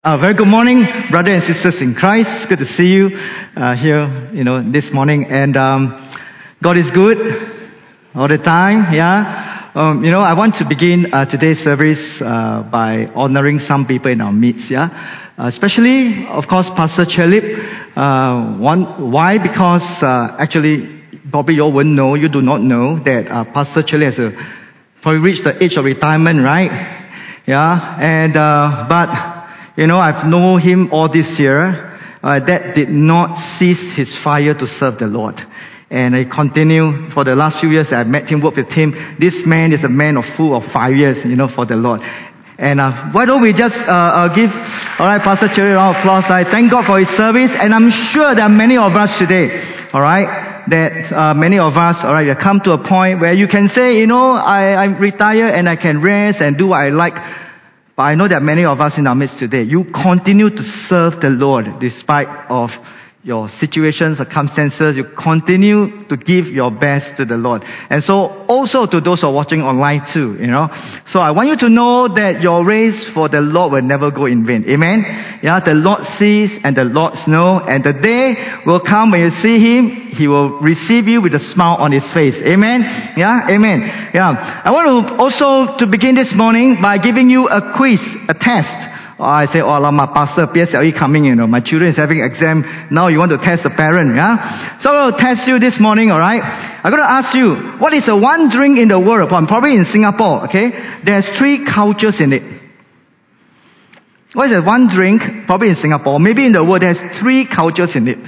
Very good morning, brothers and sisters in Christ. Good to see you here, this morning. And God is good all the time. Yeah. I want to begin today's service by honoring some people in our midst. Yeah. Especially, of course, Pastor Chelip. Why? Because actually, probably you all wouldn't know. You do not know that Pastor Chelip has probably reached the age of retirement, right? Yeah. And but I've known him all this year. That did not cease his fire to serve the Lord. And I continue for the last few years. I met him, worked with him. This man is a man of full of 5 years, for the Lord. And why don't we just give, all right, Pastor Cherry, a round of applause. I thank God for his service. And I'm sure there are many of us today, all right, that many of us, all right, have come to a point where you can say, I retire and I can rest and do what I like. But I know that many of us in our midst today, you continue to serve the Lord despite of your situations, circumstances. You continue to give your best to the Lord. And so also to those who are watching online too, So I want you to know that your race for the Lord will never go in vain. Amen? Yeah, the Lord sees and the Lord knows. And the day will come when you see Him, He will receive you with a smile on His face. Amen? Yeah? Amen. Yeah. I want to also to begin this morning by giving you a quiz, a test. I say, my pastor, PSLE coming, my children is having exam. Now you want to test the parent, yeah? So I will test you this morning, alright? I'm going to ask you, what is the one drink in the world? Probably in Singapore, okay? There's 3 cultures in it. What is the one drink? Probably in Singapore. Maybe in the world, there's 3 cultures in it.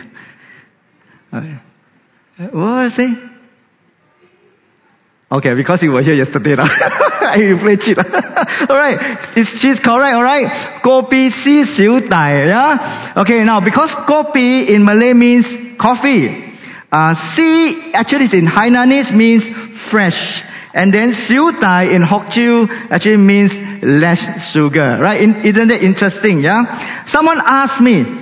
What is it? Okay, because you were here yesterday. You play cheat. Alright, she's correct, alright? Kopi si siu dai, yeah? Okay, now, because kopi in Malay means coffee. Si actually is in Hainanese means fresh. And then siu dai in Hokkien actually means less sugar, right? Isn't that interesting, yeah? Someone asked me,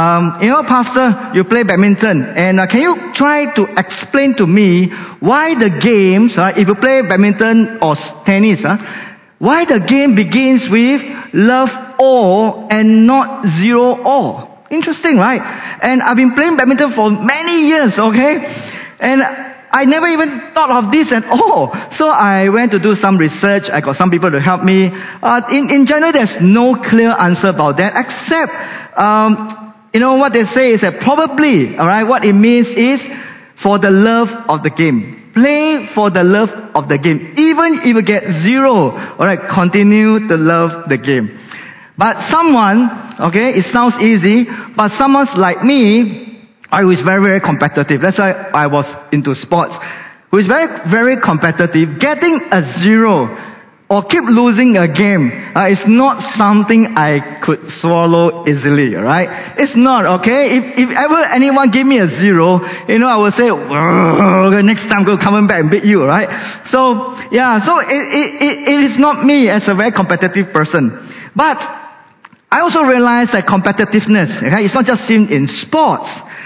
Pastor, you play badminton, and can you try to explain to me why the games, if you play badminton or tennis, why the game begins with love all and not 0 all? Interesting, right? And I've been playing badminton for many years, okay? And I never even thought of this at all. So I went to do some research. I got some people to help me. In general, there's no clear answer about that, except what they say is that probably, alright, what it means is for the love of the game. Play for the love of the game. Even if you get 0, alright, continue to love the game. But someone, okay, it sounds easy, but someone like me, who is very, very competitive. That's why I was into sports. Who is very, very competitive. Getting a 0 or keep losing a game is not something I could swallow easily, right? It's not, okay? If ever anyone give me a 0, I will say, next time go coming back and beat you, right? So, yeah, so it is not me as a very competitive person. But I also realize that competitiveness, okay, it's not just seen in sports.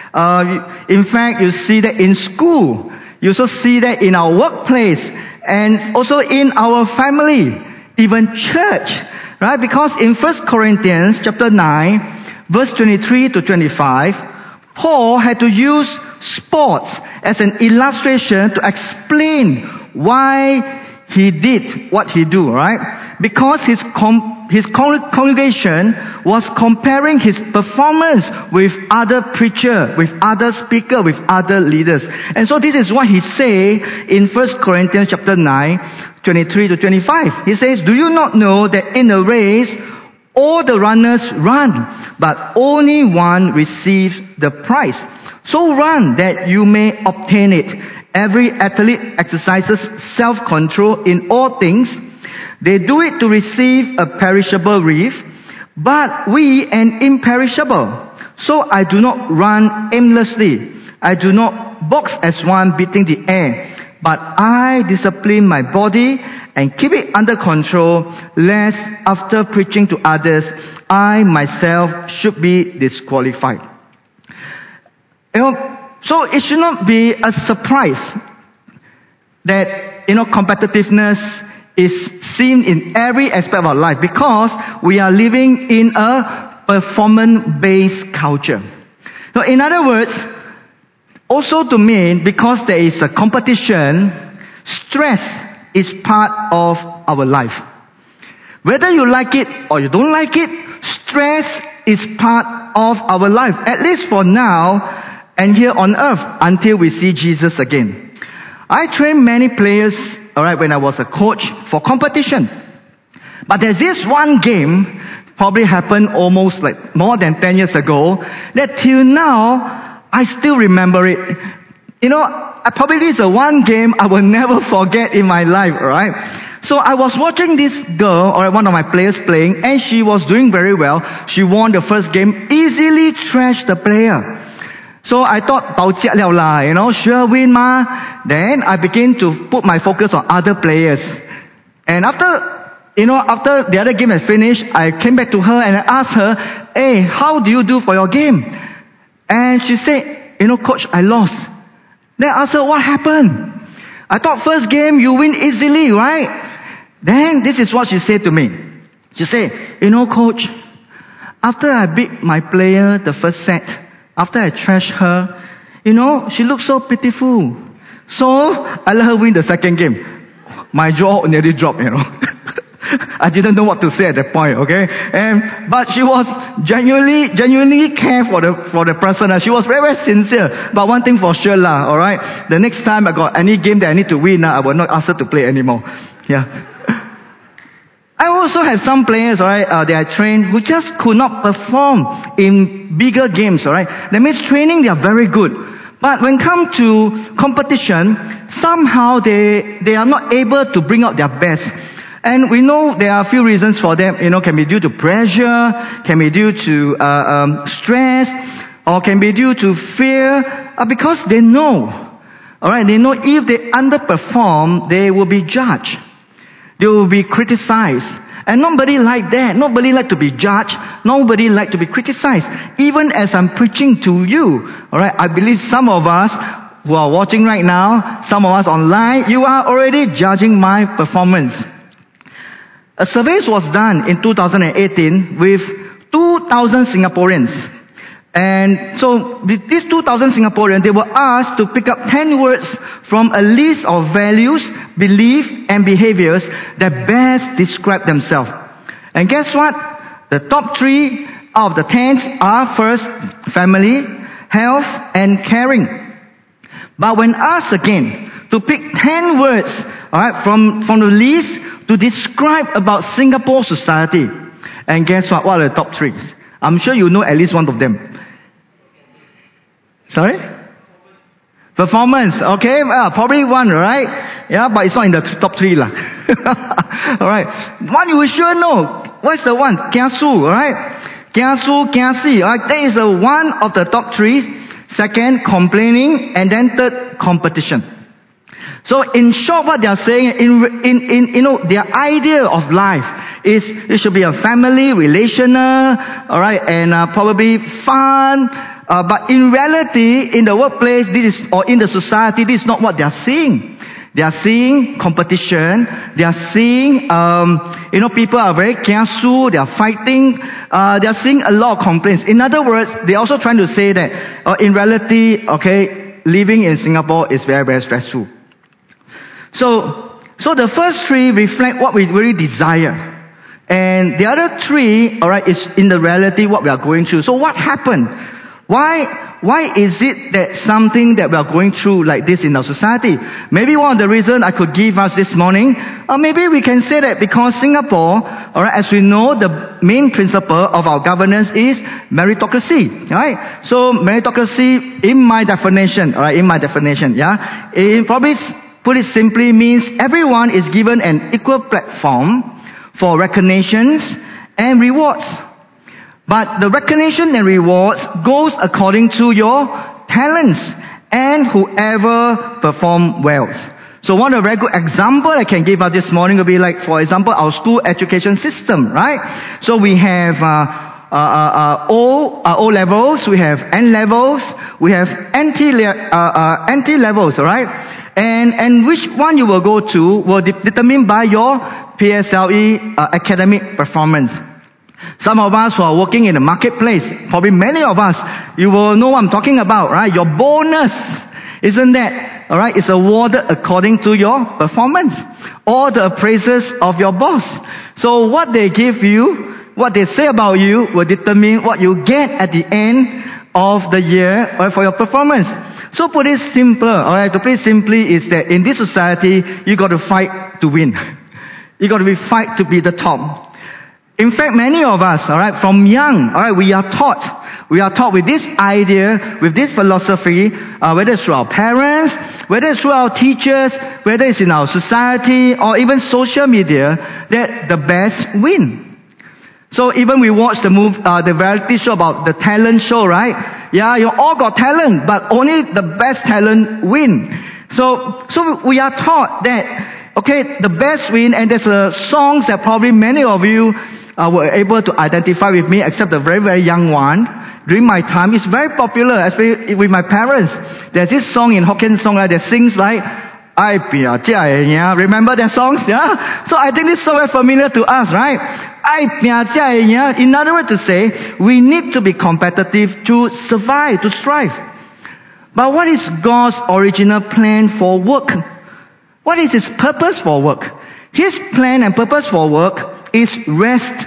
In fact, you see that in school. You also see that in our workplace. And also in our family, even church, right? Because in 1 Corinthians chapter 9, verse 23 to 25, Paul had to use sports as an illustration to explain why he did what he do, right? Because his congregation was comparing his performance with other preacher, with other speaker, with other leaders. And so this is what he say in 1 Corinthians chapter 9, 23 to 25. He says, do you not know that in a race, all the runners run, but only one receives the prize? So run that you may obtain it. Every athlete exercises self-control in all things. They do it to receive a perishable wreath, but we an imperishable. So I do not run aimlessly. I do not box as one beating the air, but I discipline my body and keep it under control, lest after preaching to others, I myself should be disqualified. So it should not be a surprise that, competitiveness is seen in every aspect of our life, because we are living in a performance-based culture. So in other words, also to me, because there is a competition, stress is part of our life. Whether you like it or you don't like it, stress is part of our life, at least for now and here on earth until we see Jesus again. I trained many players, when I was a coach for competition. But there's this one game, probably happened almost like more than 10 years ago, that till now, I still remember it. Probably this is the one game I will never forget in my life, alright? So I was watching this girl, one of my players playing, and she was doing very well. She won the first game, easily trashed the player. So I thought, sure win ma. Then I began to put my focus on other players. And after the other game had finished, I came back to her and I asked her, hey, how do you do for your game? And she said, coach, I lost. Then I asked her, what happened? I thought first game you win easily, right? Then this is what she said to me. She said, coach, after I beat my player the first set, after I trashed her, she looked so pitiful. So I let her win the second game. My jaw nearly dropped, I didn't know what to say at that point, okay? But she was genuinely care for the person. She was very, very sincere. But one thing for sure, alright? The next time I got any game that I need to win, I will not ask her to play anymore. Yeah. I also have some players, that I trained who just could not perform in bigger games, That means training, they are very good. But when it comes to competition, somehow they are not able to bring out their best. And we know there are a few reasons for them. Can be due to pressure, can be due to stress, or can be due to fear, because they know. They know if they underperform, they will be judged. They will be criticized. And nobody like that. Nobody like to be judged. Nobody like to be criticized. Even as I'm preaching to you, I believe some of us who are watching right now, some of us online, you are already judging my performance. A survey was done in 2018 with 2,000 Singaporeans. And so these 2,000 Singaporeans, they were asked to pick up 10 words from a list of values, beliefs, and behaviors that best describe themselves. And guess what? The top 3 out of the 10 are first, family, health, and caring. But when asked again to pick 10 words from the list to describe about Singapore society, and guess what? What are the top 3? I'm sure you know at least one of them. Sorry? Performance. Okay, probably one, right? Yeah, but it's not in the top 3 lah. Alright. One you will sure know. What's the one? Kiasu, alright? Kiasu, kiasi. Alright, that is one of the top 3. Second, complaining, and then third, competition. So in short, what they are saying, their idea of life is it should be a family, relational, alright, and probably fun. But in reality, in the workplace, or in the society, this is not what they are seeing. They are seeing competition. They are seeing, people are very kiasu. They are fighting. They are seeing a lot of complaints. In other words, they are also trying to say that in reality, living in Singapore is very, very stressful. So the first 3 reflect what we really desire. And the other 3, is in the reality what we are going through. So what happened? Why is it that something that we are going through like this in our society? Maybe one of the reasons I could give us this morning, or maybe we can say that because Singapore, as we know, the main principle of our governance is meritocracy, right? So meritocracy, in my definition, it probably, put it simply, means everyone is given an equal platform for recognitions and rewards. But the recognition and rewards goes according to your talents and whoever perform well. So one of the very good example I can give us this morning will be like, for example, our school education system, right? So we have O levels, we have N levels, we have NT levels, alright? And which one you will go to will determined by your PSLE academic performance. Some of us who are working in the marketplace, probably many of us, you will know what I'm talking about, right? Your bonus, isn't that, all right? It's awarded according to your performance or the appraisals of your boss. So what they give you, what they say about you will determine what you get at the end of the year or for your performance. So put it simpler, alright, to put it simply is that in this society, you got to fight to win. You got to fight to be the top. In fact, many of us, alright, from young, alright, we are taught with this idea, with this philosophy, whether it's through our parents, whether it's through our teachers, whether it's in our society or even social media, that the best win. So even we watch the variety show about the talent show, right? Yeah, you all got talent, but only the best talent win. So we are taught that, okay, the best win, and there's songs that probably many of you were able to identify with me, except the very, very young one. During my time, it's very popular, especially with my parents. There's this song in Hokkien song that sings like, I pia jia ya. Remember that songs? Yeah? So I think this song is familiar to us, right? I pia jia ya. In other words to say, we need to be competitive to survive, to strive. But what is God's original plan for work? What is His purpose for work? His plan and purpose for work is rest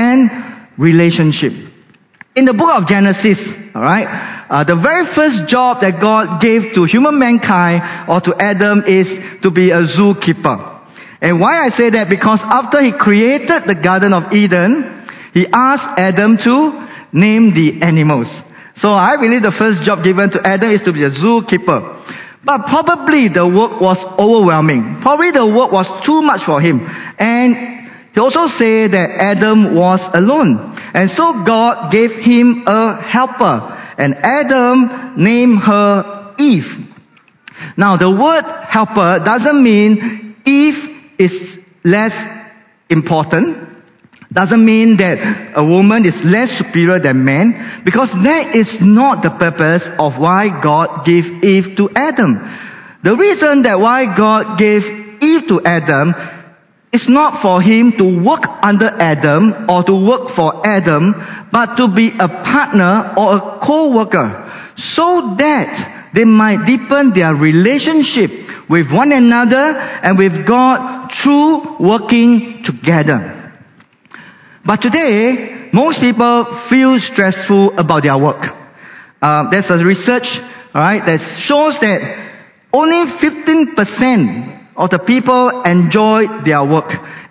and relationship. In the book of Genesis, alright, the very first job that God gave to human mankind or to Adam is to be a zookeeper. And why I say that? Because after He created the Garden of Eden, He asked Adam to name the animals. So I believe the first job given to Adam is to be a zookeeper. But probably the work was overwhelming. Probably the work was too much for him. And He also said that Adam was alone. And so God gave him a helper. And Adam named her Eve. Now the word helper doesn't mean Eve is less important. Doesn't mean that a woman is less superior than man. Because that is not the purpose of why God gave Eve to Adam. The reason that why God gave Eve to Adam, it's not for him to work under Adam or to work for Adam, but to be a partner or a co-worker, so that they might deepen their relationship with one another and with God through working together. But today, most people feel stressful about their work. There's a research, alright, that shows that only 15% of the people enjoy their work.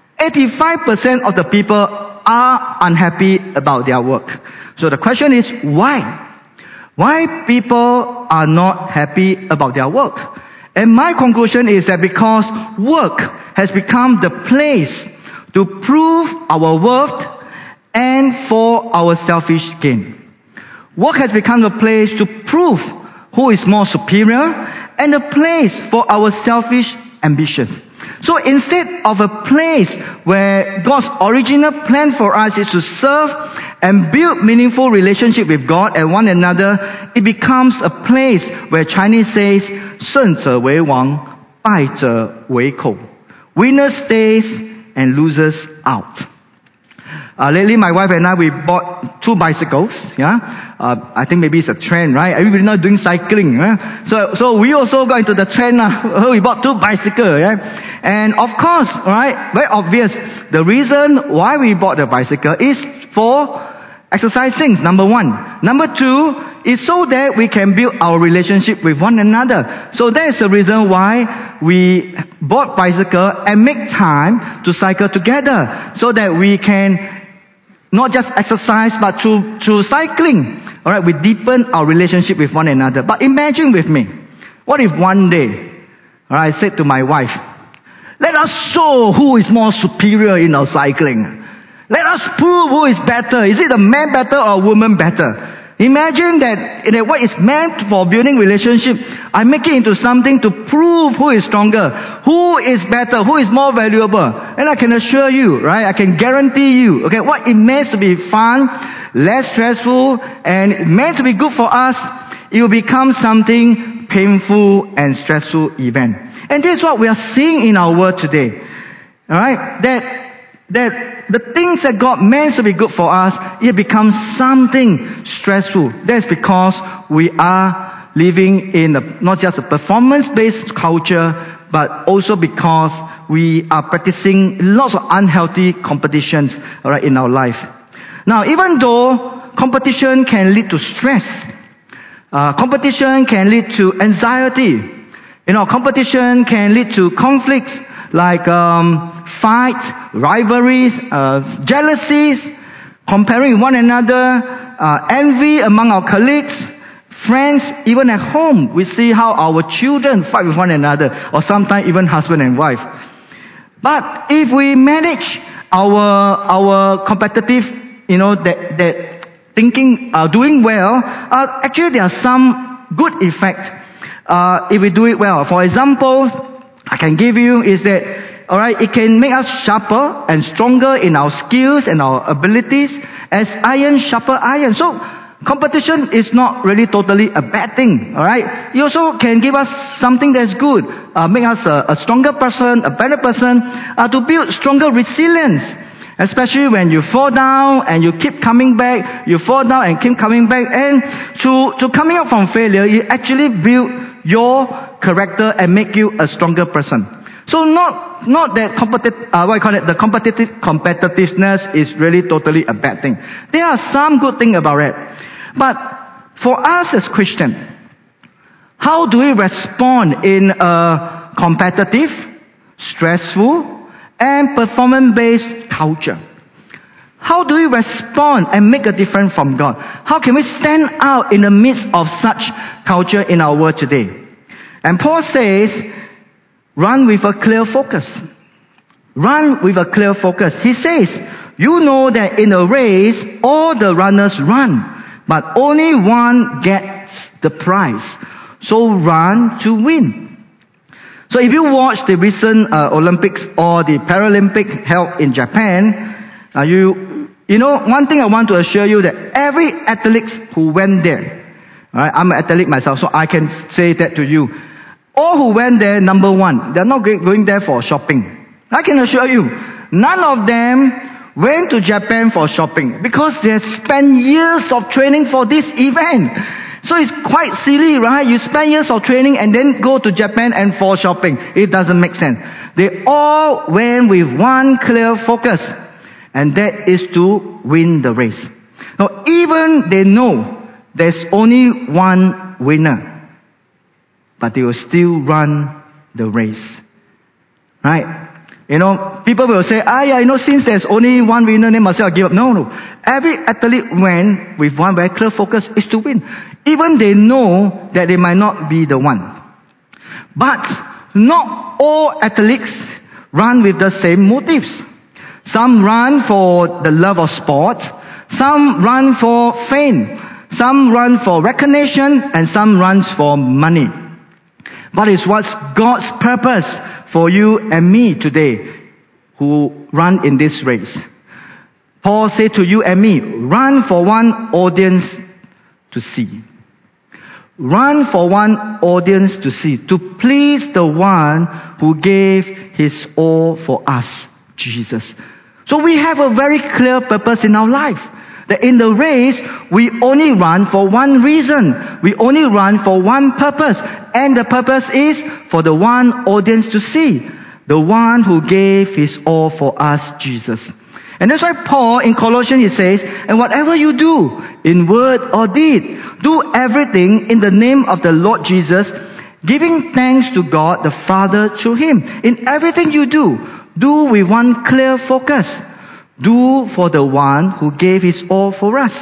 85% of the people are unhappy about their work. So the question is, why? Why people are not happy about their work? And my conclusion is that because work has become the place to prove our worth and for our selfish gain. Work has become a place to prove who is more superior and a place for our selfish ambition. So instead of a place where God's original plan for us is to serve and build meaningful relationship with God and one another, it becomes a place where Chinese says, 胜者为王，败者为寇. Winner stays and losers out. Lately, my wife and I, we bought 2 bicycles. Yeah, I think maybe it's a trend, right? Everybody now doing cycling. Yeah? So we also got into the trend. We bought 2 bicycles. Yeah? And of course, right, very obvious, the reason why we bought the bicycle is for exercising, number 1. Number 2 is so that we can build our relationship with one another. So that is the reason why we bought bicycle and make time to cycle together, so that we can not just exercise, but through cycling, all right, we deepen our relationship with one another. But imagine with me, what if one day, all right, I said to my wife, let us show who is more superior in our cycling. Let us prove who is better. Is it a man better or a woman better? Imagine that what is meant for building relationship, I make it into something to prove who is stronger, who is better, who is more valuable. And I can assure you, right, I can guarantee you, okay, what it meant to be fun, less stressful, and meant to be good for us, it will become something painful and stressful event. And this is what we are seeing in our world today. Alright, that that the things that God meant to be good for us, it becomes something stressful. That's because we are living in not just a performance-based culture, but also because we are practicing lots of unhealthy competitions, all right, in our life. Now, even though competition can lead to stress, competition can lead to anxiety, competition can lead to conflicts like fights, rivalries, jealousies, comparing one another, envy among our colleagues, friends, even at home. We see how our children fight with one another, or sometimes even husband and wife. But if we manage our competitive, that thinking, doing well, actually there are some good effects if we do it well. For example, I can give you is that, all right, it can make us sharper and stronger in our skills and our abilities as iron sharper iron. So competition is not really totally a bad thing, all right? It also can give us something that's good, make us a stronger person, a better person, to build stronger resilience, especially when you fall down and you keep coming back, you fall down and keep coming back, and to coming up from failure, it actually build your character and make you a stronger person. So not that the competitiveness is really totally a bad thing. There are some good things about it. But for us as Christians, how do we respond in a competitive, stressful, and performance-based culture? How do we respond and make a difference from God? How can we stand out in the midst of such culture in our world today? And Paul says, run with a clear focus. Run with a clear focus. He says, you know that in a race, all the runners run, but only one gets the prize. So run to win. So if you watch the recent Olympics or the Paralympics held in Japan, one thing I want to assure you that every athlete who went there, right, I'm an athlete myself, so I can say that to you. All who went there, number one, they're not going there for shopping. I can assure you, none of them went to Japan for shopping because they spent years of training for this event. So it's quite silly, right? You spend years of training and then go to Japan and for shopping. It doesn't make sense. They all went with one clear focus, and that is to win the race. Now, even they know there's only one winner, but they will still run the race. Right? People will say, since there's only one winner, they must give up. No. Every athlete went with one very clear focus, is to win. Even they know that they might not be the one. But not all athletes run with the same motives. Some run for the love of sport. Some run for fame. Some run for recognition. And some run for money. But it's what's God's purpose for you and me today who run in this race. Paul said to you and me, run for one audience to see. Run for one audience to see, to please the one who gave his all for us, Jesus. So we have a very clear purpose in our life. That in the race, we only run for one reason. We only run for one purpose. And the purpose is for the one audience to see. The one who gave his all for us, Jesus. And that's why Paul in Colossians, he says, and whatever you do, in word or deed, do everything in the name of the Lord Jesus, giving thanks to God the Father through him. In everything you do with one clear focus. Do for the one who gave his all for us.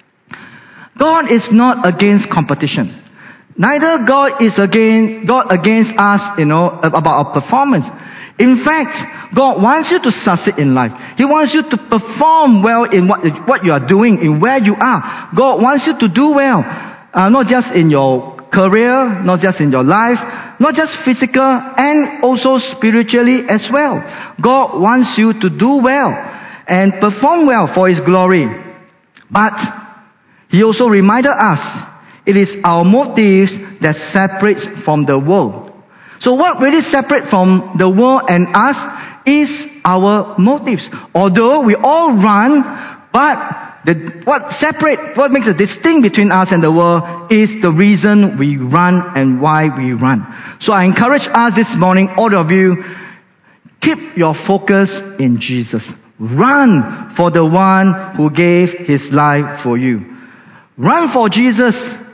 God is not against competition. Neither God is against us, about our performance. In fact, God wants you to succeed in life. He wants you to perform well in what you are doing, in where you are. God wants you to do well, not just in your career, not just in your life, not just physical, and also spiritually as well. God wants you to do well and perform well for his glory. But he also reminded us, it is our motives that separates from the world. So what really separates from the world and us is our motives. Although we all run, but what makes a distinct between us and the world is the reason we run and why we run. So I encourage us this morning, all of you, keep your focus in Jesus. Run for the one who gave his life for you. Run for Jesus.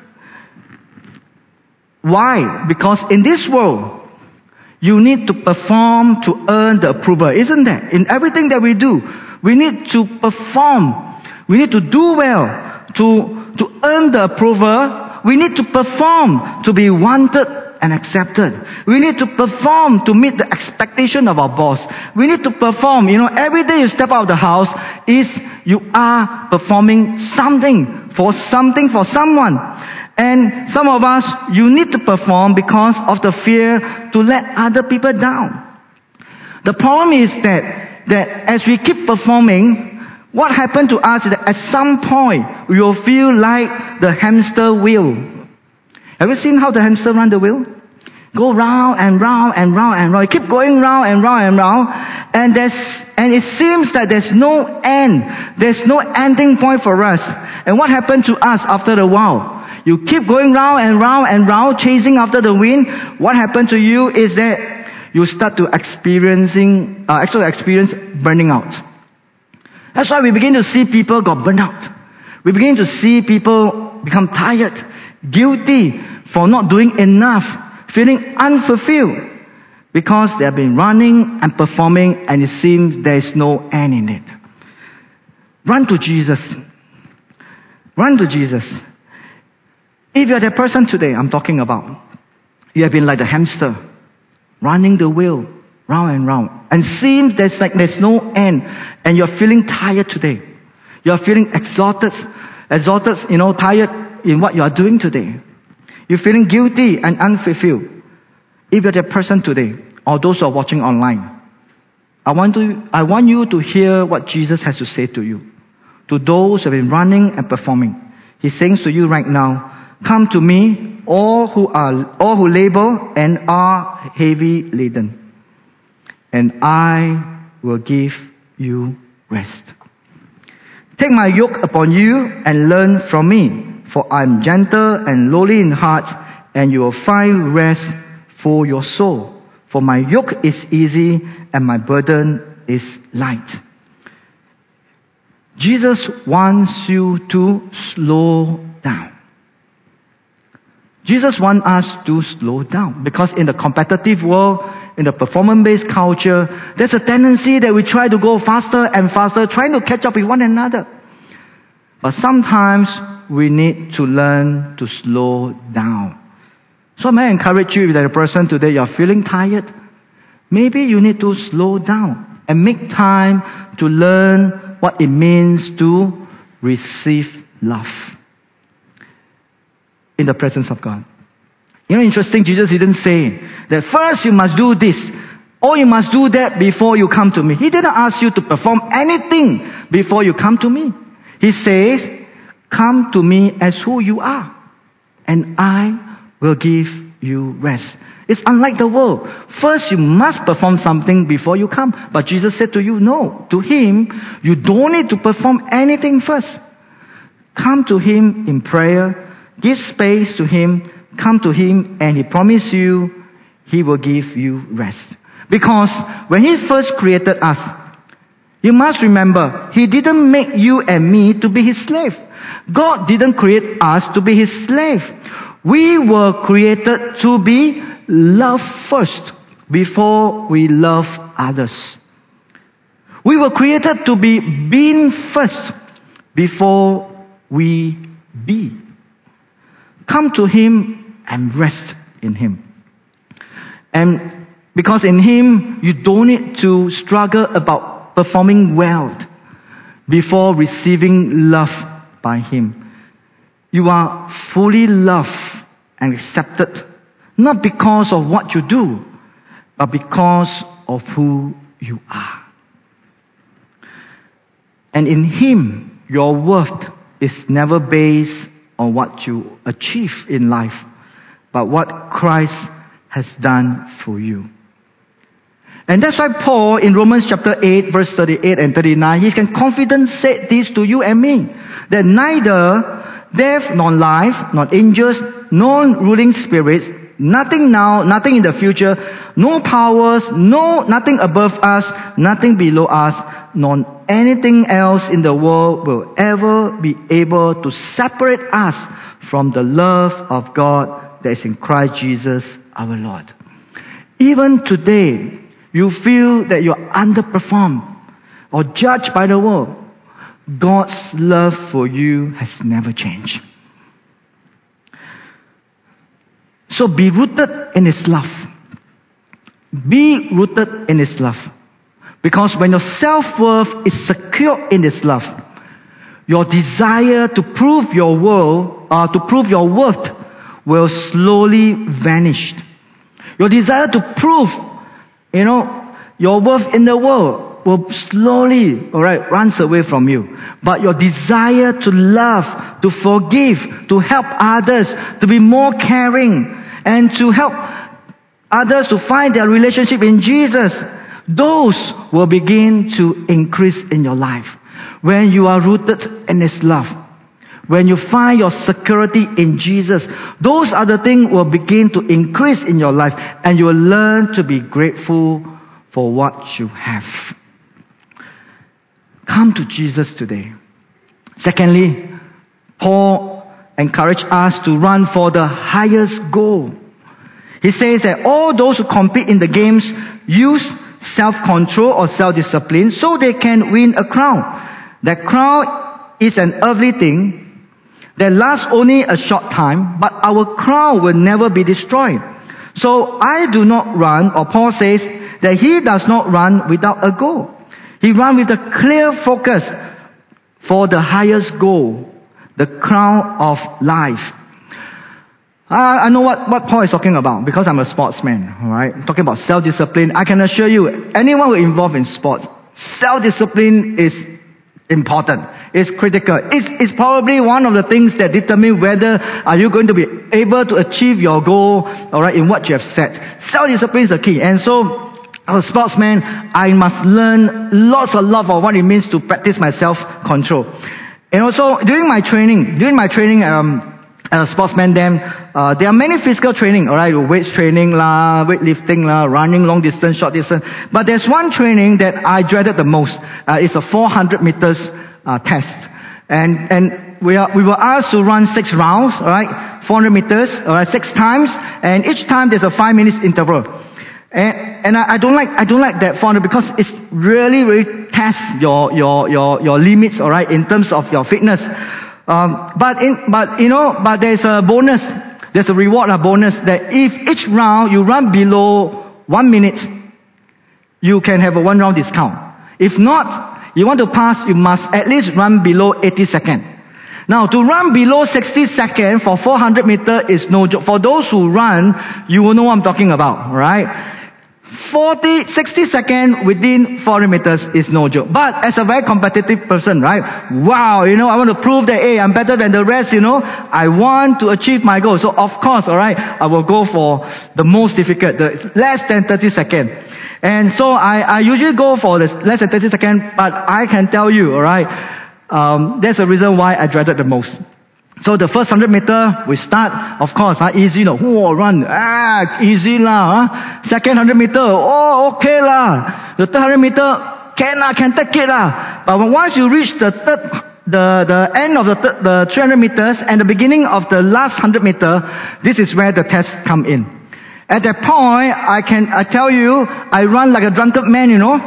Why? Because in this world, you need to perform to earn the approval, isn't that? In everything that we do, we need to perform. We need to do well to earn the approval. We need to perform to be wanted and accepted. We need to perform to meet the expectation of our boss. We need to perform. Every day you step out of the house you are performing something for someone. And some of us, you need to perform because of the fear to let other people down. The problem is that as we keep performing, what happened to us is that at some point, we will feel like the hamster wheel. Have you seen how the hamster run the wheel? Go round and round and round and round. You keep going round and round and round. And it seems that there's no end. There's no ending point for us. And what happened to us after a while? You keep going round and round and round, chasing after the wind. What happened to you is that you start to experience burning out. That's why we begin to see people got burned out. We begin to see people become tired, guilty for not doing enough, feeling unfulfilled because they have been running and performing and it seems there is no end in it. Run to Jesus. Run to Jesus. If you're the person today I'm talking about, you have been like the hamster, running the wheel, round and round, and seems there's no end, and you're feeling tired today. You're feeling exhausted, tired in what you are doing today. You're feeling guilty and unfulfilled. If you're the person today, or those who are watching online, I want you to hear what Jesus has to say to you. To those who have been running and performing, He's saying to you right now, come to me, all who labor and are heavy laden, and I will give you rest. Take my yoke upon you and learn from me, for I am gentle and lowly in heart, and you will find rest for your soul. For my yoke is easy and my burden is light. Jesus wants you to slow down. Jesus wants us to slow down because in the competitive world, in the performance-based culture, there's a tendency that we try to go faster and faster, trying to catch up with one another. But sometimes we need to learn to slow down. So may I encourage you, if there's a person today, you're feeling tired, maybe you need to slow down and make time to learn what it means to receive love in the presence of God. Interesting, Jesus didn't say that first you must do this, or you must do that before you come to me. He didn't ask you to perform anything before you come to me. He says, come to me as who you are, and I will give you rest. It's unlike the world. First you must perform something before you come. But Jesus said to you, no. To Him, you don't need to perform anything first. Come to Him in prayer. Give space to Him. Come to Him, and He promised you He will give you rest. Because when He first created us, you must remember, He didn't make you and me to be His slave. God didn't create us to be His slave. We were created to be loved first before we love others. We were created to be being first before we be. Come to Him and rest in Him. And because in Him, you don't need to struggle about performing well before receiving love by Him. You are fully loved and accepted, not because of what you do, but because of who you are. And in Him, your worth is never based on what you achieve in life, but what Christ has done for you. And that's why Paul in Romans chapter 8 verse 38 and 39, he can confidently say this to you and me, that neither death nor life, nor angels, nor ruling spirits, nothing now, nothing in the future, no powers, nothing above us, nothing below us, nor anything else in the world will ever be able to separate us from the love of God that is in Christ Jesus our Lord. Even today, you feel that you're underperformed or judged by the world, God's love for you has never changed. So be rooted in His love. Be rooted in His love. Because when your self-worth is secure in His love, your desire to prove your worth will slowly vanish. Your desire to prove, your worth in the world will slowly, runs away from you. But your desire to love, to forgive, to help others, to be more caring, and to help others to find their relationship in Jesus, those will begin to increase in your life. When you are rooted in His love, when you find your security in Jesus, those are the things will begin to increase in your life, and you will learn to be grateful for what you have. Come to Jesus today. Secondly, Paul encouraged us to run for the highest goal. He says that all those who compete in the games use self-control or self-discipline so they can win a crown. That crown is an earthly thing that lasts only a short time, but our crown will never be destroyed. So I do not run, or Paul says that he does not run without a goal. He runs with a clear focus for the highest goal, the crown of life. I know what Paul is talking about because I'm a sportsman, alright? Talking about self-discipline. I can assure you, anyone who is involved in sports, self-discipline is important. It's critical. It's probably one of the things that determine whether are you going to be able to achieve your goal, alright, in what you have set. Self-discipline is the key. And so, as a sportsman, I must learn lots of what it means to practice my self-control. And also, during my training, as a sportsman, then there are many physical training, alright, weights training lah, weightlifting lah, running long distance, short distance. But there's one training that I dreaded the most. It's a 400 meters test, and we were asked to run 6 rounds, alright, 400 meters, alright, 6 times, and each time there's a 5 minutes interval. And I don't like that 400 because it's really tests your limits, alright, in terms of your fitness. But there's a bonus. There's a reward, a bonus that if each round you run below 1 minute, you can have a 1 round discount. If not, you want to pass, you must at least run below 80 seconds. Now, to run below 60 seconds for 400 meters is no joke. For those who run, you will know what I'm talking about, right? 60 seconds within 400 meters is no joke. But as a very competitive person, right? Wow, I want to prove that, hey, I'm better than the rest, I want to achieve my goal. So of course, alright, I will go for the most difficult, the less than 30 seconds. And so I usually go for the less than 30 seconds, but I can tell you, alright, there's a reason why I dreaded the most. So the first 100 meter, we start, of course, easy, run, easy lah. Second 100 meter, okay lah. The third 100 meter, can take it lah. But once you reach the end of the 300 meters and the beginning of the last 100 meter, this is where the test come in. At that point, I tell you, I run like a drunken man,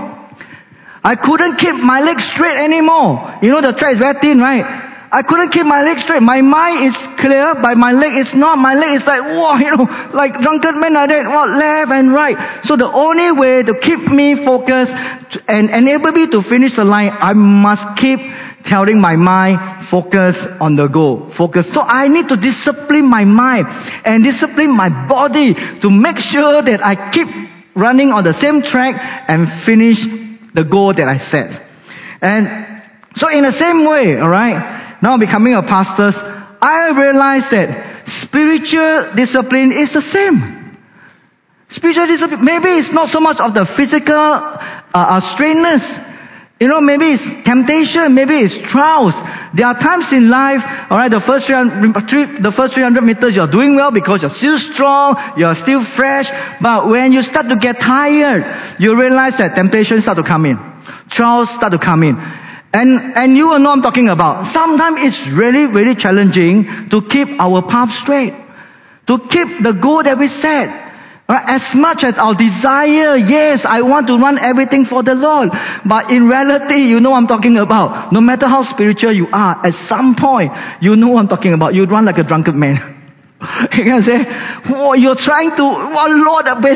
I couldn't keep my legs straight anymore. The track is very thin, right? I couldn't keep my legs straight. My mind is clear, but my leg is not. My leg is like, like drunken men like that, left and right. So the only way to keep me focused and enable me to finish the line, I must keep telling my mind, focus on the goal. Focus. So I need to discipline my mind and discipline my body to make sure that I keep running on the same track and finish the goal that I set. And so in the same way, alright, now becoming a pastor, I realized that spiritual discipline is the same. Spiritual discipline, maybe it's not so much of the physical straightness. Maybe it's temptation, maybe it's trials. There are times in life, alright, the first 300 meters you're doing well because you're still strong, you're still fresh. But when you start to get tired, you realize that temptations start to come in. Trials start to come in. And you will know what I'm talking about. Sometimes it's really, really challenging to keep our path straight. To keep the goal that we set. As much as our desire, yes, I want to run everything for the Lord. But in reality, you know what I'm talking about. No matter how spiritual you are, at some point, you know what I'm talking about. You run like a drunken man. You can say, you're trying to, Lord, Lord,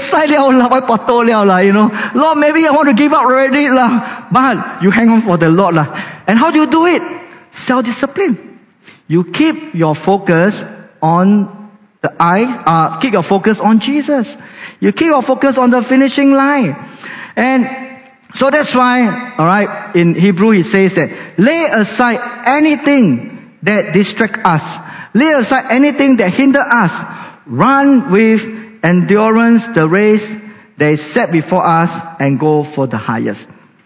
maybe I want to give up already. But you hang on for the Lord. And how do you do it? Self-discipline. You keep your focus on keep your focus on Jesus. You keep your focus on the finishing line. And so that's why, alright, in Hebrew he says that, lay aside anything that distracts us. Lay aside anything that hinders us. Run with endurance the race that is set before us and go for the highest.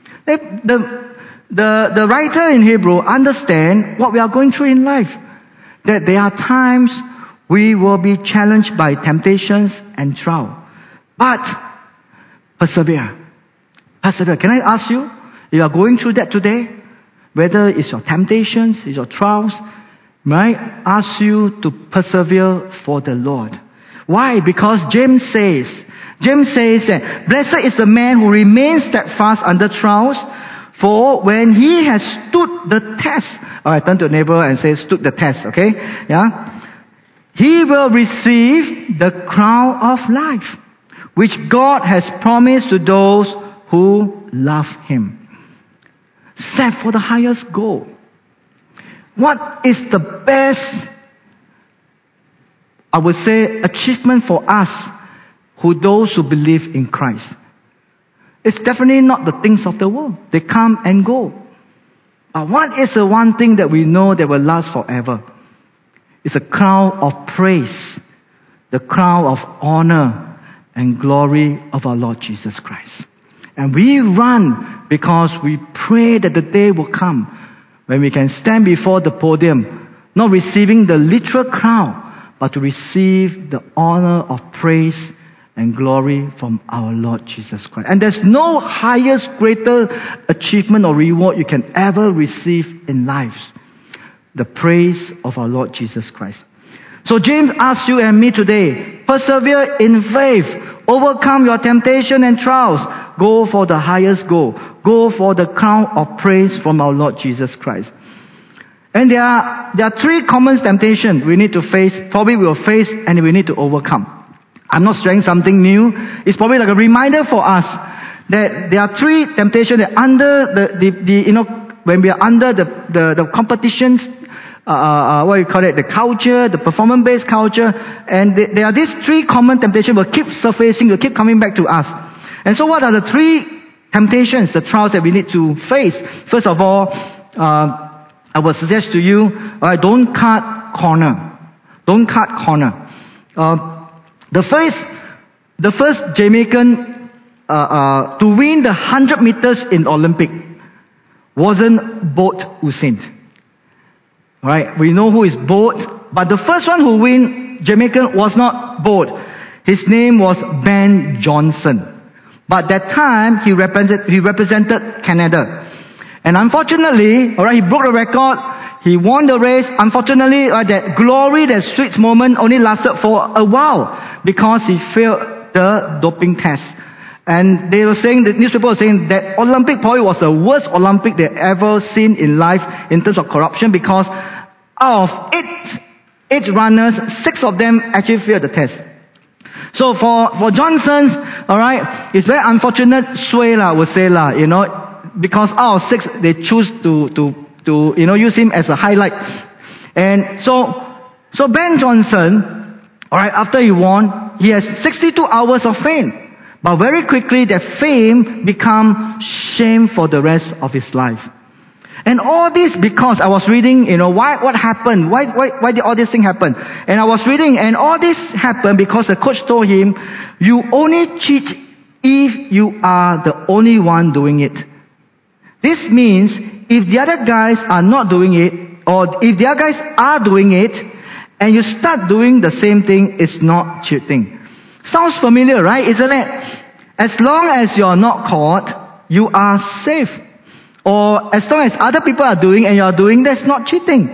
The writer in Hebrew understands what we are going through in life. That there are times we will be challenged by temptations and trial. But persevere. Persevere. Can I ask you, if you are going through that today, whether it's your temptations, it's your trials, may I ask you to persevere for the Lord. Why? Because James says that blessed is the man who remains steadfast under trials, for when he has stood the test. Alright, turn to a neighbor and say, stood the test, okay? Yeah? He will receive the crown of life, which God has promised to those who love Him. Set for the highest goal. What is the best, I would say, achievement for us, those who believe in Christ? It's definitely not the things of the world. They come and go. But what is the one thing that we know that will last forever? It's a crown of praise, the crown of honor and glory of our Lord Jesus Christ. And we run because we pray that the day will come when we can stand before the podium, not receiving the literal crown, but to receive the honor of praise and glory from our Lord Jesus Christ. And there's no highest, greater achievement or reward you can ever receive in life. The praise of our Lord Jesus Christ. So James asks you and me today, persevere in faith, overcome your temptation and trials, go for the highest goal, go for the crown of praise from our Lord Jesus Christ. And there are three common temptations we need to face, probably we will face and we need to overcome. I'm not sharing something new. It's probably like a reminder for us that there are three temptations that under when we are under the competitions, the culture, the performance-based culture, and there are these three common temptations will keep surfacing, will keep coming back to us. And so what are the three temptations, the trials that we need to face? First of all, I would suggest to you, don't cut corner. Don't cut corner. The first Jamaican to win the 100 meters in Olympic wasn't Bolt Usain. Right? We know who is Bolt, but the first one who win Jamaican was not Bolt. His name was Ben Johnson. But that time he represented Canada. And unfortunately, he broke the record. He won the race. Unfortunately, that glory, that sweet moment only lasted for a while because he failed the doping test. And they were saying, the newspaper was saying that Olympic probably was the worst Olympic they ever seen in life in terms of corruption, because out of eight runners, 6 of them actually failed the test. So for Johnson, it's very unfortunate, I would say, because out of 6 they choose to use him as a highlight. And so Ben Johnson, after he won, he has 62 hours of fame. But very quickly, that fame become shame for the rest of his life. And all this because I was reading, what happened? Why did all this thing happen? And I was reading, and all this happened because the coach told him, you only cheat if you are the only one doing it. This means if the other guys are not doing it, or if the other guys are doing it, and you start doing the same thing, it's not cheating. Sounds familiar, right? Isn't it? As long as you're not caught, you are safe. Or as long as other people are doing and you're doing, that's not cheating.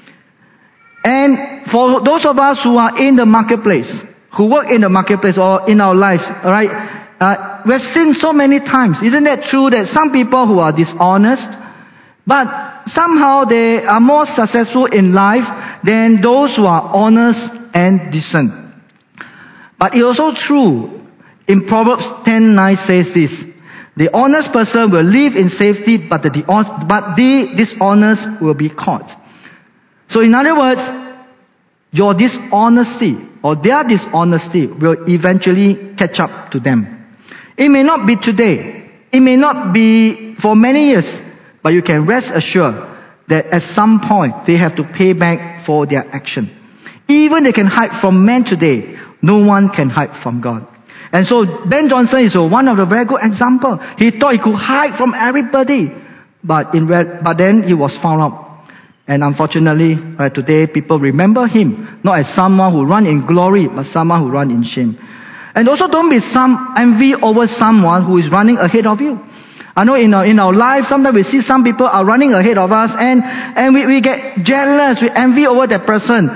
And for those of us who are in the marketplace, who work in the marketplace or in our lives, alright, we've seen so many times, isn't that true, that some people who are dishonest, but somehow they are more successful in life than those who are honest and decent. But it's also true, in Proverbs 10:9 says this, the honest person will live in safety, but the dishonest will be caught. So in other words, your dishonesty or their dishonesty will eventually catch up to them. It may not be today. It may not be for many years. But you can rest assured that at some point they have to pay back for their action. Even they can hide from men today, no one can hide from God. And so Ben Johnson is one of the very good examples. He thought he could hide from everybody, but then he was found out. And unfortunately, today people remember him not as someone who ran in glory, but someone who ran in shame. And also don't be some envy over someone who is running ahead of you. I know in our life, sometimes we see some people are running ahead of us, and we get jealous, we envy over that person.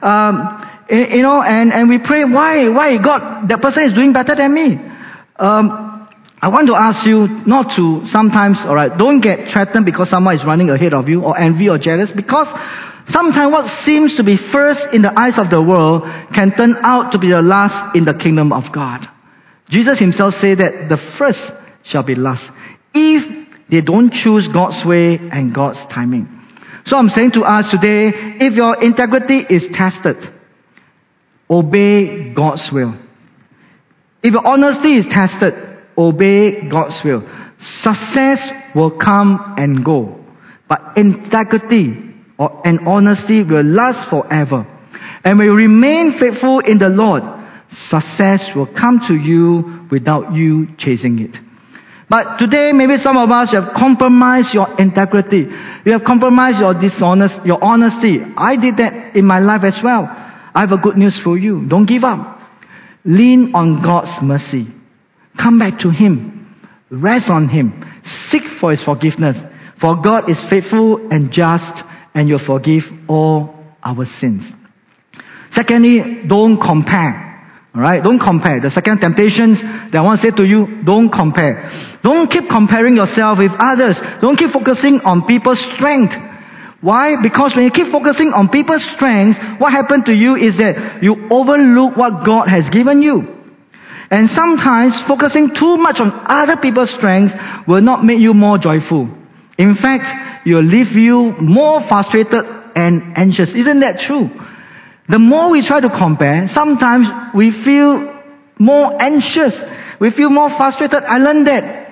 And we pray, why God, that person is doing better than me. I want to ask you not to sometimes, don't get threatened because someone is running ahead of you, or envy or jealous, because sometimes what seems to be first in the eyes of the world can turn out to be the last in the kingdom of God. Jesus himself said that the first shall be last, if they don't choose God's way and God's timing. So I'm saying to us today, if your integrity is tested, obey God's will. If your honesty is tested, obey God's will. Success will come and go, but integrity and honesty will last forever. And when you remain faithful in the Lord, success will come to you without you chasing it. But today, maybe some of us have compromised your integrity. You have compromised your honesty. I did that in my life as well. I have a good news for you. Don't give up. Lean on God's mercy. Come back to Him. Rest on Him. Seek for His forgiveness. For God is faithful and just, and He'll forgive all our sins. Secondly, don't compare. Alright, don't compare. The second temptation that I want to say to you, don't compare. Don't keep comparing yourself with others. Don't keep focusing on people's strength. Why? Because when you keep focusing on people's strengths, what happens to you is that you overlook what God has given you. And sometimes focusing too much on other people's strengths will not make you more joyful. In fact, it will leave you more frustrated and anxious. Isn't that true? The more we try to compare, sometimes we feel more anxious. We feel more frustrated. I learned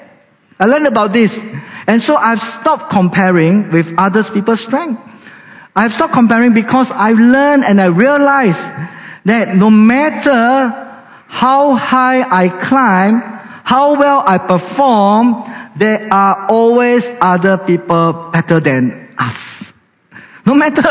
about this. And so I've stopped comparing with other people's strength. I've stopped comparing because I've learned and I realized that no matter how high I climb, how well I perform, there are always other people better than us. No matter.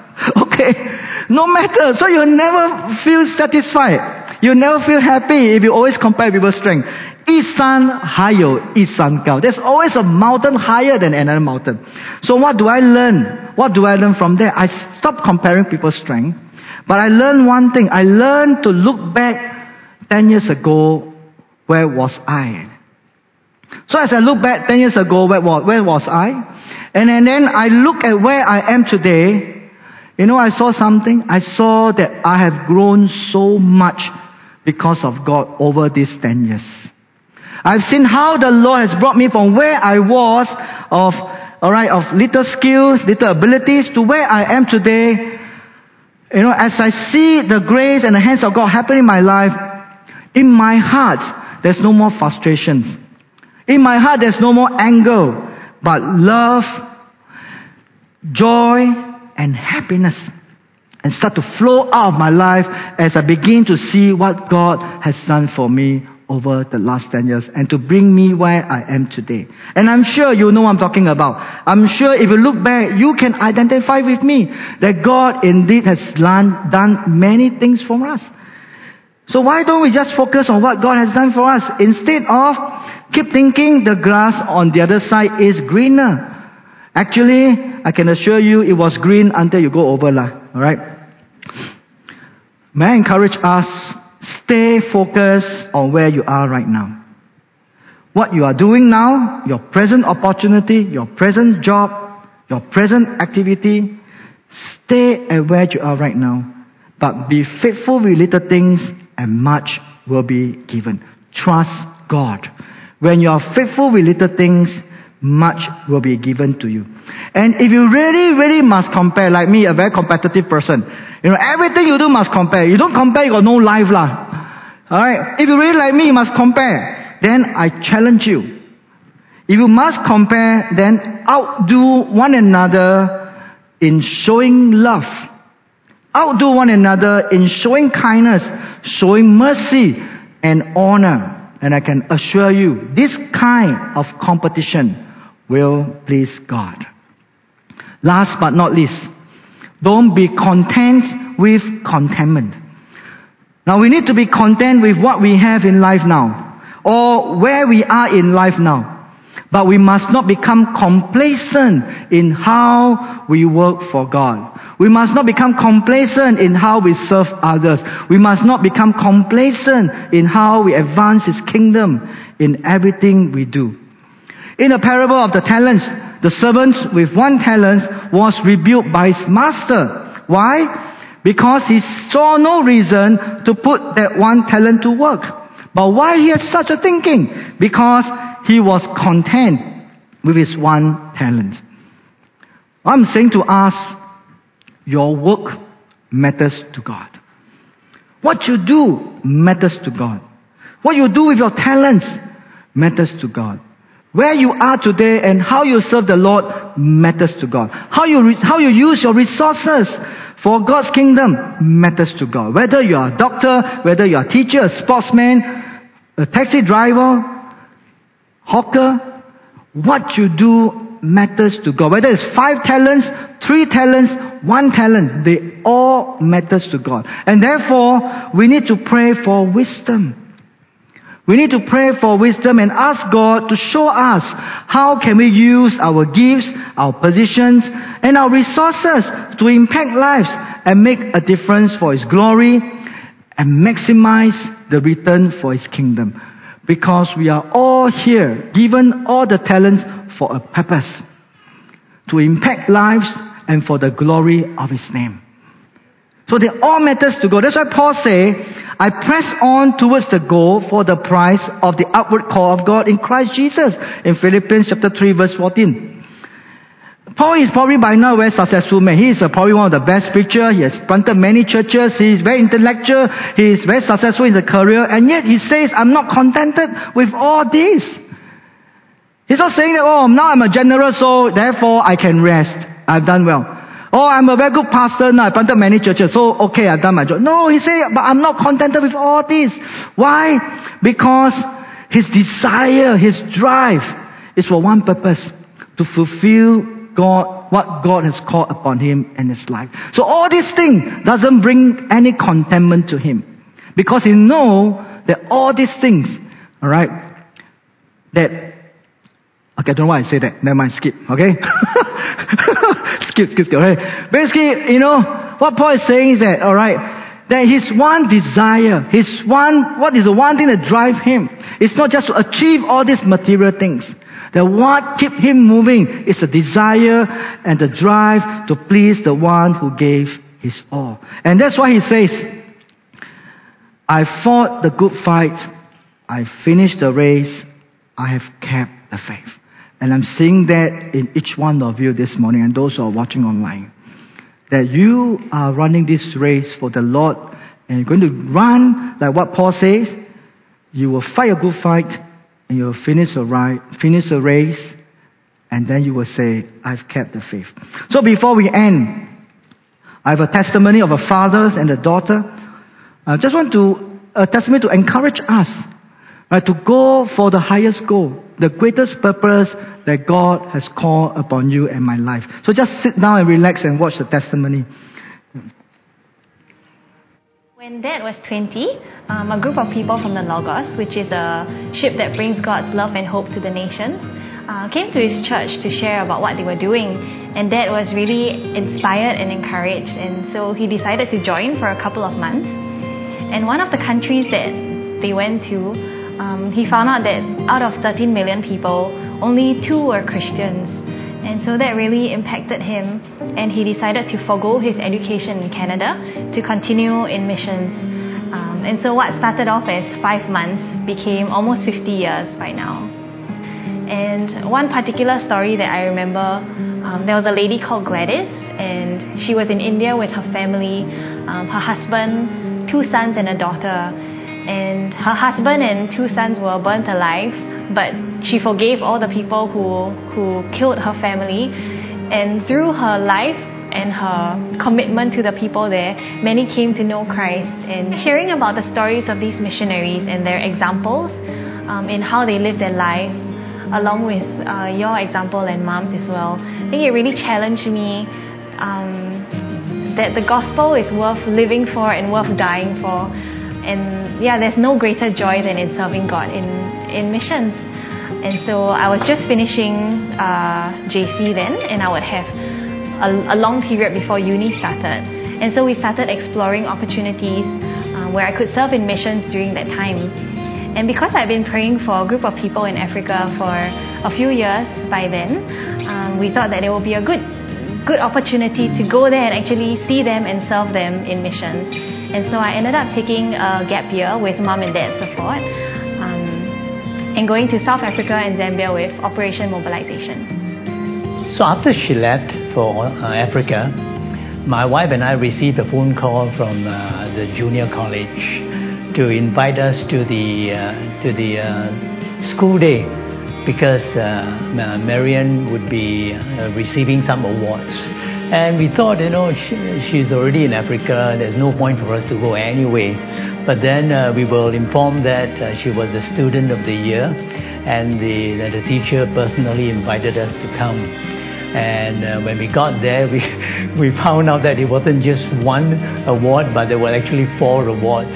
Okay. No matter. So you'll never feel satisfied. You'll never feel happy if you always compare people's strength. 一山还有一山高. There's always a mountain higher than another mountain. So what do I learn? What do I learn from there? I stopped comparing people's strength. But I learned one thing. I learned to look back 10 years ago. Where was I? So as I look back 10 years ago, where was I? And then I look at where I am today. I saw something. I saw that I have grown so much because of God over these 10 years. I've seen how the Lord has brought me from where I was of little skills, little abilities to where I am today. As I see the grace and the hands of God happen in my life, in my heart, there's no more frustrations. In my heart, there's no more anger, but love joy and happiness and start to flow out of my life as I begin to see what God has done for me over the last 10 years and to bring me where I am today. And I'm sure you know what I'm talking about. I'm sure if you look back, you can identify with me that God indeed has done many things for us. So why don't we just focus on what God has done for us instead of keep thinking the grass on the other side is greener. Actually, I can assure you it was green until you go over lah. Alright? May I encourage us, stay focused on where you are right now. What you are doing now, your present opportunity, your present job, your present activity, stay at where you are right now. But be faithful with little things and much will be given. Trust God. When you are faithful with little things, much will be given to you. And if you really must compare, like me, a very competitive person, everything you do must compare. You don't compare, you got no life lah. Alright? If you really like me, you must compare. Then I challenge you. If you must compare, then outdo one another in showing love. Outdo one another in showing kindness, showing mercy and honor. And I can assure you, this kind of competition will please God. Last but not least, don't be content with contentment. Now we need to be content with what we have in life now, or where we are in life now. But we must not become complacent in how we work for God. We must not become complacent in how we serve others. We must not become complacent in how we advance His kingdom in everything we do. In the parable of the talents, the servant with 1 talent was rebuked by his master. Why? Because he saw no reason to put that 1 talent to work. But why he had such a thinking? Because he was content with his 1 talent. I'm saying to us, your work matters to God. What you do matters to God. What you do with your talents matters to God. Where you are today and how you serve the Lord matters to God. How you use your resources for God's kingdom matters to God. Whether you are a doctor, whether you are a teacher, a sportsman, a taxi driver, hawker, what you do matters to God. Whether it's 5 talents, 3 talents, 1 talent, they all matters to God. And therefore, we need to pray for wisdom. We need to pray for wisdom and ask God to show us how can we use our gifts, our positions, and our resources to impact lives and make a difference for His glory and maximize the return for His kingdom. Because we are all here, given all the talents for a purpose, to impact lives and for the glory of His name. So they all matters to God. That's why Paul say, I press on towards the goal for the prize of the upward call of God in Christ Jesus. In Philippians chapter 3 verse 14. Paul is probably by now a very successful man. He is probably one of the best preachers. He has planted many churches. He is very intellectual. He is very successful in his career. And yet he says, I'm not contented with all this. He's not saying that, now I'm a general, so therefore I can rest. I've done well. I'm a very good pastor now. I planted many churches, so okay, I've done my job. No, he said, but I'm not contented with all this. Why? Because his desire, his drive is for one purpose, to fulfill what God has called upon him in his life. So all these things doesn't bring any contentment to him. Because he knows that all these things, alright, okay, I don't know why I say that. Never mind, skip, okay? skip, okay? Basically, what Paul is saying is that, alright, that his one desire, what is the one thing that drives him? It's not just to achieve all these material things. That what keeps him moving is the desire and the drive to please the one who gave his all. And that's why he says, I fought the good fight, I finished the race, I have kept the faith. And I'm seeing that in each one of you this morning and those who are watching online. That you are running this race for the Lord and you're going to run like what Paul says. You will fight a good fight and you will finish the race And then you will say, I've kept the faith. So before we end, I have a testimony of a father and a daughter. I just want a testimony to encourage us, right, to go for the highest goal, the greatest purpose that God has called upon you and my life. So just sit down and relax and watch the testimony. When Dad was 20, a group of people from the Logos, which is a ship that brings God's love and hope to the nations, came to his church to share about what they were doing. And Dad was really inspired and encouraged, and so he decided to join for a couple of months. And one of the countries that they went to, he found out that out of 13 million people, only 2 were Christians. And so that really impacted him, and he decided to forgo his education in Canada to continue in missions. And so what started off as 5 months became almost 50 years by now. And one particular story that I remember, there was a lady called Gladys, and she was in India with her family, her husband, 2 sons and a daughter. And her husband and 2 sons were burnt alive, but she forgave all the people who killed her family. And through her life and her commitment to the people there, many came to know Christ. And sharing about the stories of these missionaries and their examples in how they live their life, along with your example and Mom's as well, I think it really challenged me that the gospel is worth living for and worth dying for. And yeah, there's no greater joy than in serving God in missions. And so I was just finishing JC then, and I would have a long period before uni started. And so we started exploring opportunities where I could serve in missions during that time. And because I'd been praying for a group of people in Africa for a few years by then, we thought that it would be a good opportunity to go there and actually see them and serve them in missions. And so I ended up taking a gap year with Mom and Dad's support, and going to South Africa and Zambia with Operation Mobilization. So after she left for Africa, my wife and I received a phone call from the junior college to invite us to the school day, because Marian would be receiving some awards. And we thought, she's already in Africa, there's no point for us to go anyway. But then we were informed that she was the student of the year, and the teacher personally invited us to come. And when we got there, we found out that it wasn't just one award, but there were actually 4 awards.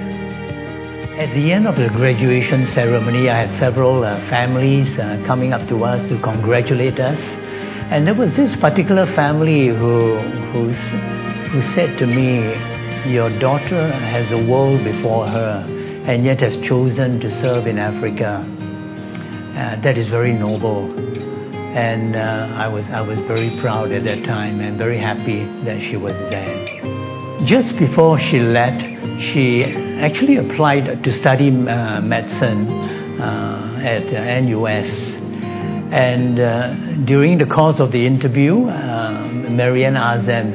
At the end of the graduation ceremony, I had several families coming up to us to congratulate us. And there was this particular family who said to me, "Your daughter has the world before her, and yet has chosen to serve in Africa. That is very noble." And I was very proud at that time and very happy that she was there. Just before she left, she actually applied to study medicine at NUS. And during the course of the interview, Marianne asked them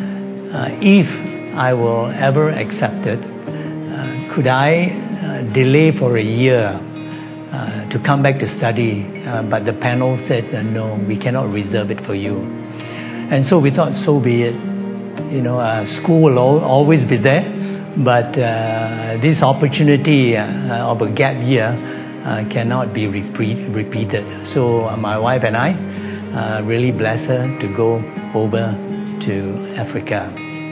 if I will ever accept it, could I delay for a year to come back to study? But the panel said, no, we cannot reserve it for you. And so we thought, so be it. School will always be there, but this opportunity of a gap year cannot be repeated. So my wife and I really blessed her to go over to Africa.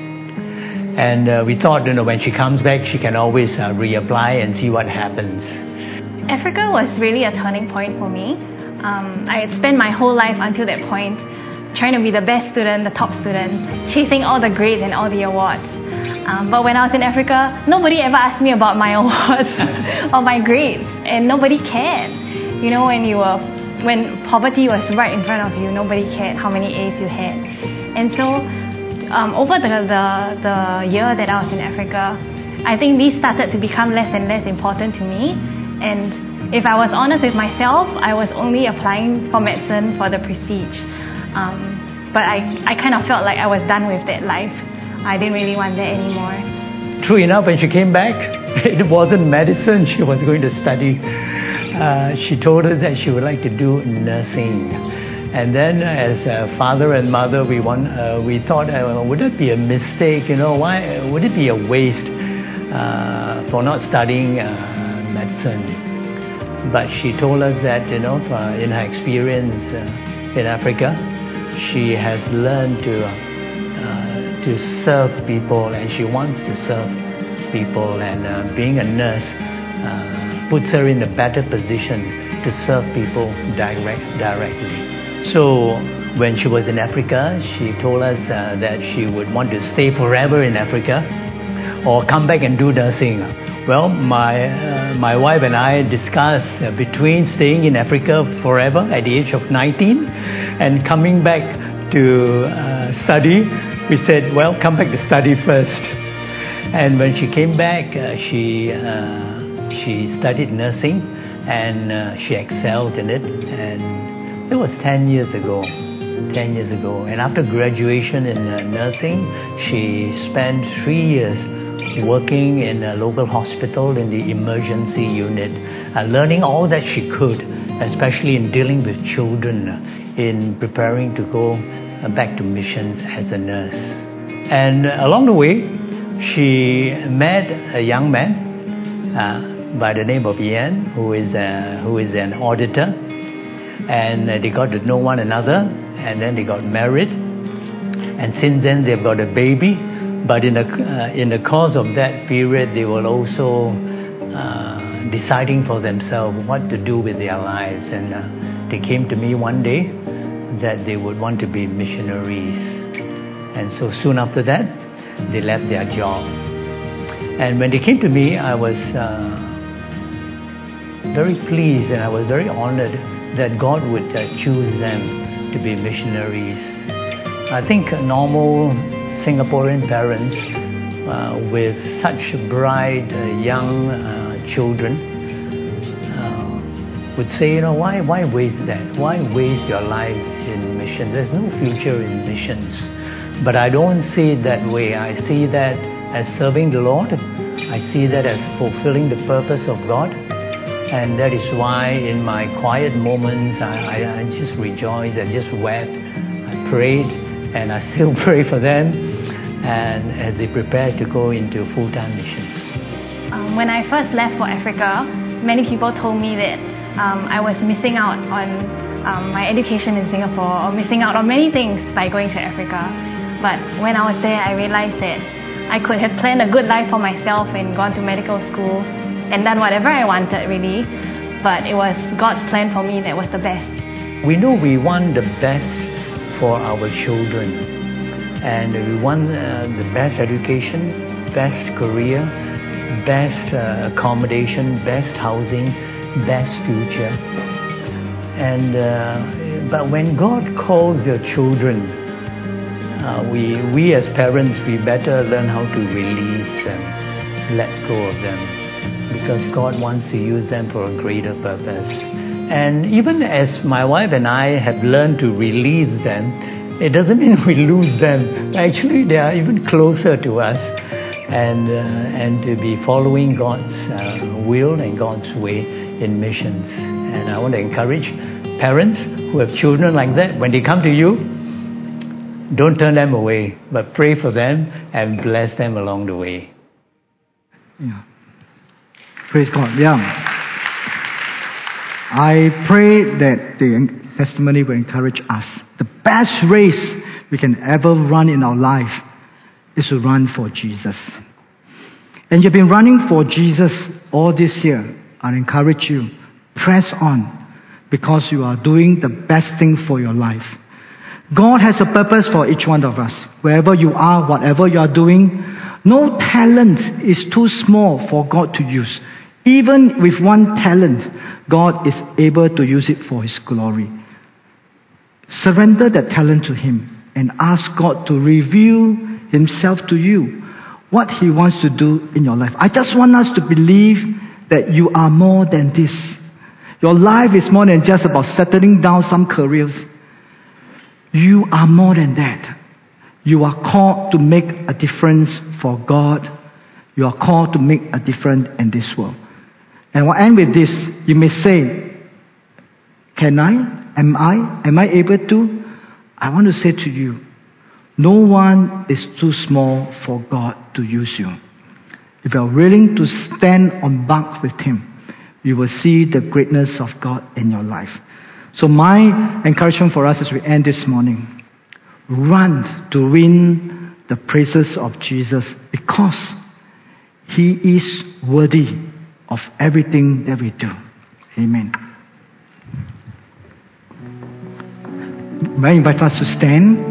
And we thought, when she comes back, she can always reapply and see what happens. Africa was really a turning point for me. I had spent my whole life until that point trying to be the best student, the top student, chasing all the grades and all the awards. But when I was in Africa, nobody ever asked me about my awards or my grades, and nobody cared. When poverty was right in front of you, nobody cared how many A's you had. And so over the year that I was in Africa, I think these started to become less and less important to me. And if I was honest with myself, I was only applying for medicine for the prestige. But I kind of felt like I was done with that life. I didn't really want that anymore. True enough, when she came back, it wasn't medicine she was going to study. She told us that she would like to do nursing. And then, as a father and mother, we thought, would it be a mistake? Why would it be a waste for not studying medicine? But she told us that, in her experience in Africa, she has learned to serve people, and she wants to serve people. And being a nurse puts her in a better position to serve people directly. So when she was in Africa, she told us that she would want to stay forever in Africa or come back and do nursing. Well, my wife and I discussed between staying in Africa forever at the age of 19 and coming back to study. We said, well, come back to study first. And when she came back, she studied nursing, and she excelled in it. And it was 10 years ago. And after graduation in nursing, she spent 3 years working in a local hospital in the emergency unit, learning all that she could, especially in dealing with children, in preparing to go back to missions as a nurse. And along the way, she met a young man by the name of Ian, who is an auditor. And they got to know one another, and then they got married, and since then they've got a baby. But in the course of that period, they were also deciding for themselves what to do with their lives, and they came to me one day that they would want to be missionaries. And so soon after that, they left their job. And when they came to me, I was very pleased, and I was very honored that God would choose them to be missionaries. I think normal Singaporean parents with such bright young children would say, why waste that? Why waste your life in missions? There's no future in missions. But I don't see it that way. I see that as serving the Lord. I see that as fulfilling the purpose of God. And that is why in my quiet moments, I just rejoiced, I just wept, I prayed, and I still pray for them, and as they prepare to go into full-time missions. When I first left for Africa, many people told me that I was missing out on my education in Singapore, or missing out on many things by going to Africa. But when I was there, I realized that I could have planned a good life for myself and gone to medical school and done whatever I wanted, really. But it was God's plan for me that was the best. We know we want the best for our children. And we want the best education, best career, best accommodation, best housing, best future. And but when God calls your children, we as parents, we better learn how to release them, let go of them, because God wants to use them for a greater purpose. And even as my wife and I have learned to release them, it doesn't mean we lose them. Actually, they are even closer to us, and to be following God's will and God's way in missions. And I want to encourage parents who have children like that, when they come to you, don't turn them away, but pray for them and bless them along the way. Yeah. Praise God. Yeah. I pray that the testimony will encourage us. The best race we can ever run in our life is to run for Jesus. And you've been running for Jesus all this year. I encourage you, press on, because you are doing the best thing for your life. God has a purpose for each one of us. Wherever you are, whatever you are doing, no talent is too small for God to use. Even with one talent, God is able to use it for His glory. Surrender that talent to Him and ask God to reveal Himself to you, what He wants to do in your life. I just want us to believe that you are more than this. Your life is more than just about settling down some careers. You are more than that. You are called to make a difference for God. You are called to make a difference in this world. And we'll end with this. You may say, can I? Am I able to? I want to say to you, no one is too small for God to use you. If you are willing to stand on back with Him, you will see the greatness of God in your life. So my encouragement for us as we end this morning, run to win the praises of Jesus because He is worthy of everything that we do. Amen. May I invite us to stand?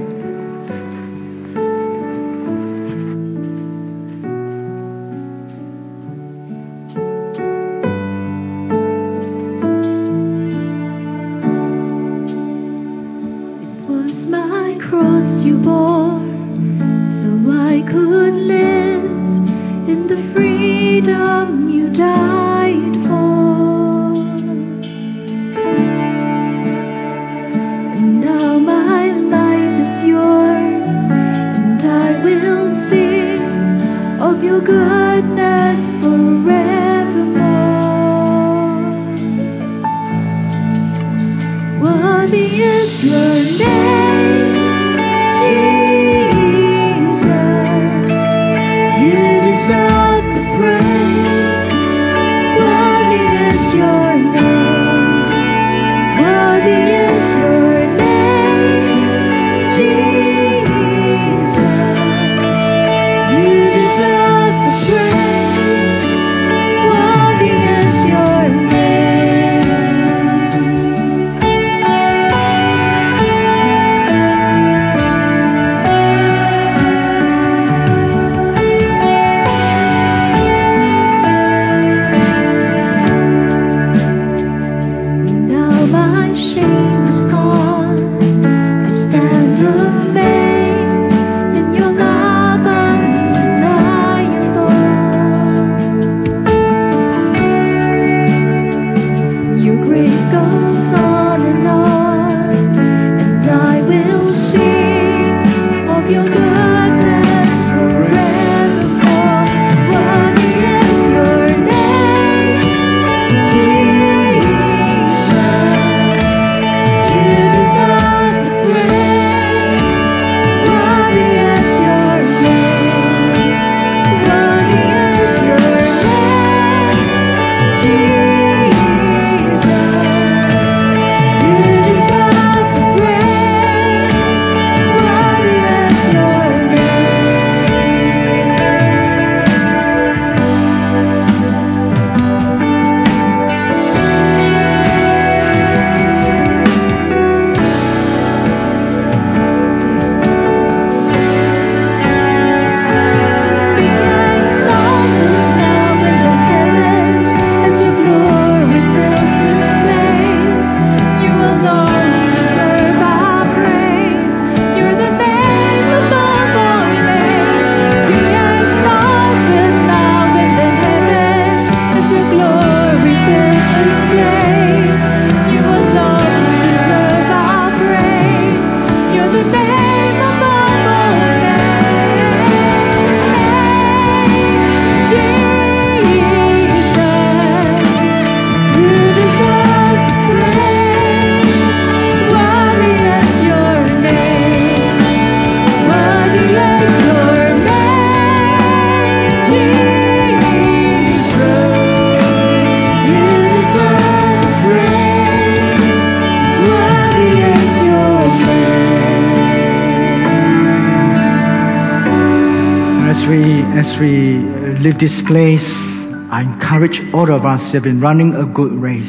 As we leave this place, I encourage all of us who have been running a good race.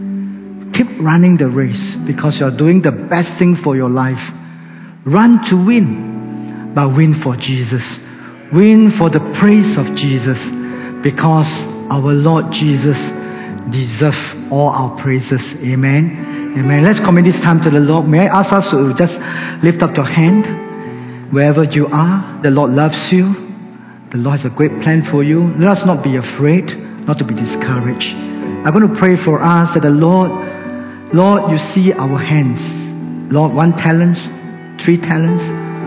Keep running the race because you are doing the best thing for your life. Run to win, but win for Jesus. Win for the praise of Jesus because our Lord Jesus deserves all our praises. Amen. Amen. Let's commit this time to the Lord. May I ask us to just lift up your hand wherever you are. The Lord loves you. The Lord has a great plan for you. Let us not be afraid, not to be discouraged. I'm going to pray for us that the Lord, you see our hands. Lord, 1 talent, 3 talents,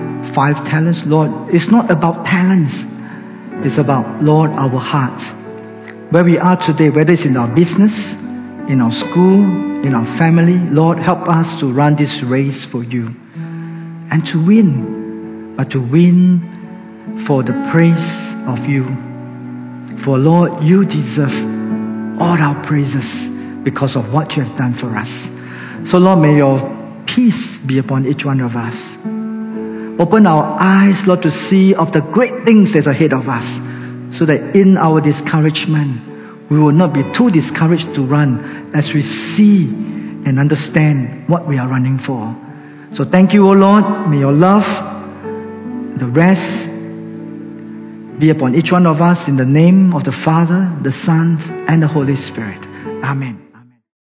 5 talents. Lord, it's not about talents. It's about, Lord, our hearts. Where we are today, whether it's in our business, in our school, in our family. Lord, help us to run this race for you and to win, but to win for the praise of you. For Lord, you deserve all our praises because of what you have done for us. So Lord, may your peace be upon each one of us. Open our eyes, Lord, to see of the great things that's ahead of us, so that in our discouragement, we will not be too discouraged to run as we see and understand what we are running for. So thank you, O Lord. May your love, the rest, be upon each one of us in the name of the Father, the Son, and the Holy Spirit. Amen.